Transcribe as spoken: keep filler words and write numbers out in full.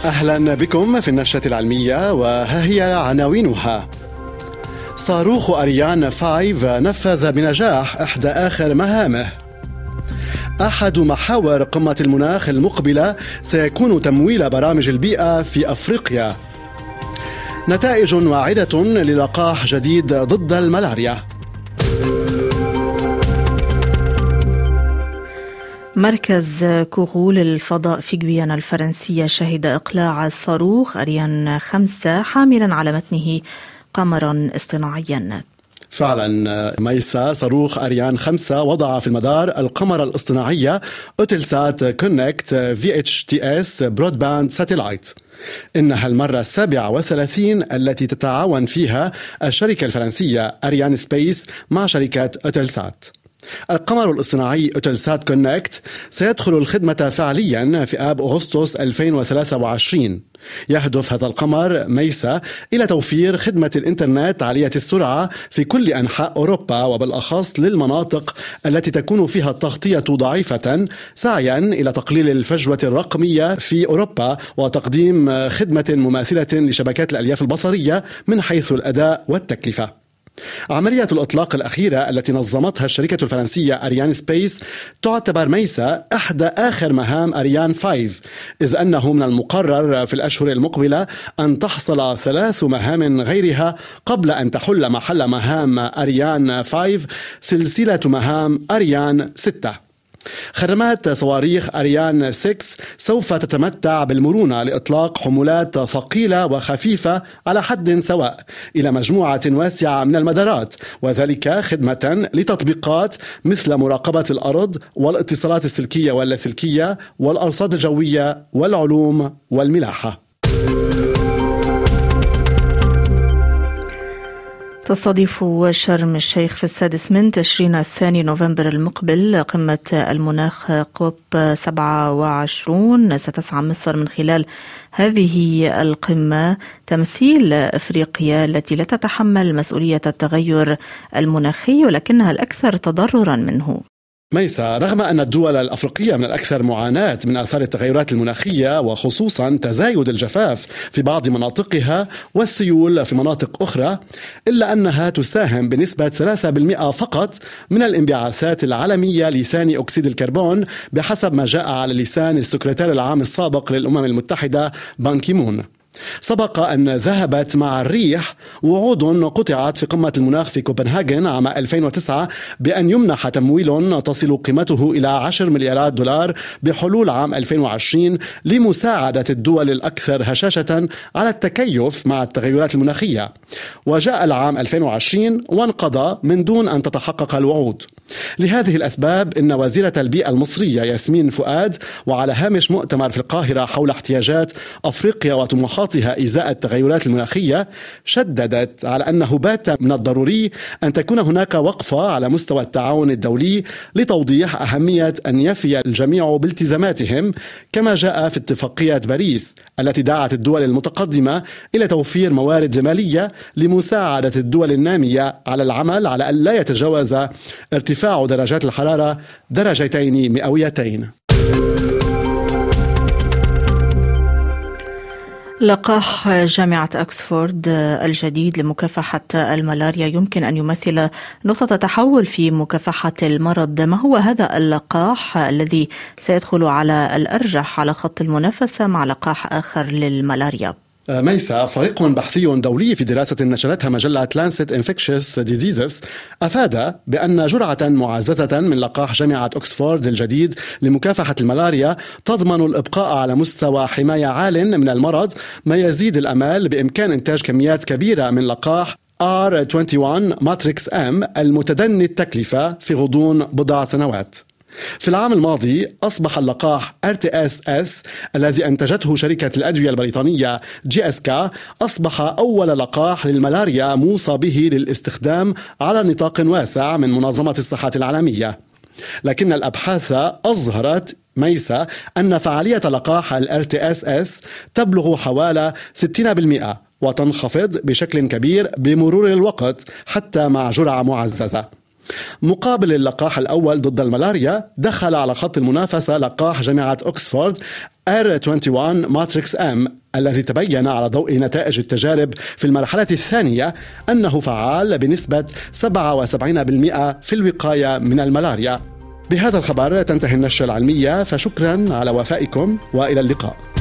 أهلا بكم في النشرة العلمية، وها هي عناوينها. صاروخ أريان خمسة نفذ بنجاح إحدى آخر مهامه. أحد محاور قمة المناخ المقبلة سيكون تمويل برامج البيئة في أفريقيا. نتائج واعدة للقاح جديد ضد الملاريا. مركز كوغو للفضاء في غويانا الفرنسية شهد إقلاع الصاروخ أريان خمسة حاملا على متنه قمرا اصطناعيا. فعلا ميسا، صاروخ أريان خمسة وضع في المدار القمر الاصطناعية أوتلسات كونكت في اتش تي اس برودباند ساتيلايت. إنها المرة السابعة والثلاثين التي تتعاون فيها الشركة الفرنسية أريان سبيس مع شركة أوتلسات. القمر الاصطناعي أوتلسات كونكت سيدخل الخدمة فعليا في آب أغسطس ألفين وثلاثة وعشرين. يهدف هذا القمر ميسا إلى توفير خدمة الإنترنت عالية السرعة في كل أنحاء أوروبا، وبالأخص للمناطق التي تكون فيها التغطية ضعيفة، سعيا إلى تقليل الفجوة الرقمية في أوروبا وتقديم خدمة مماثلة لشبكات الألياف البصرية من حيث الأداء والتكلفة. عملية الإطلاق الأخيرة التي نظمتها الشركة الفرنسية أريان سبيس تعتبر ميسا إحدى آخر مهام أريان خمسة، إذ أنه من المقرر في الأشهر المقبلة أن تحصل ثلاث مهام غيرها قبل أن تحل محل مهام أريان خمسة سلسلة مهام أريان ستة. خدمات صواريخ أريان ستة سوف تتمتع بالمرونة لإطلاق حمولات ثقيلة وخفيفة على حد سواء إلى مجموعة واسعة من المدارات، وذلك خدمة لتطبيقات مثل مراقبة الأرض والاتصالات السلكية واللاسلكية والأرصاد الجوية والعلوم والملاحة. تستضيف شرم الشيخ في السادس من تشرين الثاني نوفمبر المقبل قمة المناخ كوب سبعة وعشرين. ستسعى مصر من خلال هذه القمة تمثيل أفريقيا التي لا تتحمل مسؤولية التغير المناخي ولكنها الأكثر تضررا منه. ميسا، رغم أن الدول الأفريقية من الأكثر معاناة من آثار التغيرات المناخية وخصوصا تزايد الجفاف في بعض مناطقها والسيول في مناطق أخرى، إلا أنها تساهم بنسبة ثلاثة بالمئة فقط من الانبعاثات العالمية لثاني أكسيد الكربون، بحسب ما جاء على لسان السكرتير العام السابق للأمم المتحدة بان كي مون. سبق أن ذهبت مع الريح وعود قطعت في قمة المناخ في كوبنهاجن عام ألفين وتسعة بأن يمنح تمويل تصل قيمته إلى عشرة مليارات دولار بحلول عام ألفين وعشرين لمساعدة الدول الأكثر هشاشة على التكيف مع التغيرات المناخية. وجاء العام ألفين وعشرين وانقضى من دون أن تتحقق الوعود. لهذه الأسباب إن وزيرة البيئة المصرية ياسمين فؤاد، وعلى هامش مؤتمر في القاهرة حول احتياجات أفريقيا وطموحاتها إزاء التغيرات المناخية، شددت على أنه بات من الضروري أن تكون هناك وقفة على مستوى التعاون الدولي لتوضيح أهمية أن يفي الجميع بالتزاماتهم، كما جاء في اتفاقية باريس التي دعت الدول المتقدمة إلى توفير موارد مالية لمساعدة الدول النامية على العمل على أن لا يتجاوز ارتفاع درجات الحرارة درجتين مئويتين. لقاح جامعة أكسفورد الجديد لمكافحة الملاريا يمكن أن يمثل نقطة تحول في مكافحة المرض. ما هو هذا اللقاح الذي سيدخل على الأرجح على خط المنافسة مع لقاح آخر للملاريا؟ ميسا، فريق بحثي دولي في دراسة نشرتها مجلة لانست انفكشس ديزيزز أفاد بأن جرعة معززة من لقاح جامعة أكسفورد الجديد لمكافحة الملاريا تضمن الإبقاء على مستوى حماية عال من المرض، ما يزيد الأمال بإمكان إنتاج كميات كبيرة من لقاح آر واحد وعشرين ماتريكس أم المتدني التكلفة في غضون بضع سنوات. في العام الماضي أصبح اللقاح آر تي إس إس الذي أنتجته شركة الأدوية البريطانية جي إس كي أصبح أول لقاح للملاريا موصى به للاستخدام على نطاق واسع من منظمة الصحة العالمية. لكن الأبحاث أظهرت ميسا أن فعالية لقاح ال آر تي إس إس تبلغ حوالي ستين بالمئة وتنخفض بشكل كبير بمرور الوقت حتى مع جرعة معززة. مقابل اللقاح الأول ضد الملاريا، دخل على خط المنافسة لقاح جامعة أكسفورد آر واحد وعشرين ماتريكس أم، الذي تبين على ضوء نتائج التجارب في المرحلة الثانية أنه فعال بنسبة سبعة وسبعين بالمئة في الوقاية من الملاريا. بهذا الخبر تنتهي النشرة العلمية، فشكرا على وفائكم وإلى اللقاء.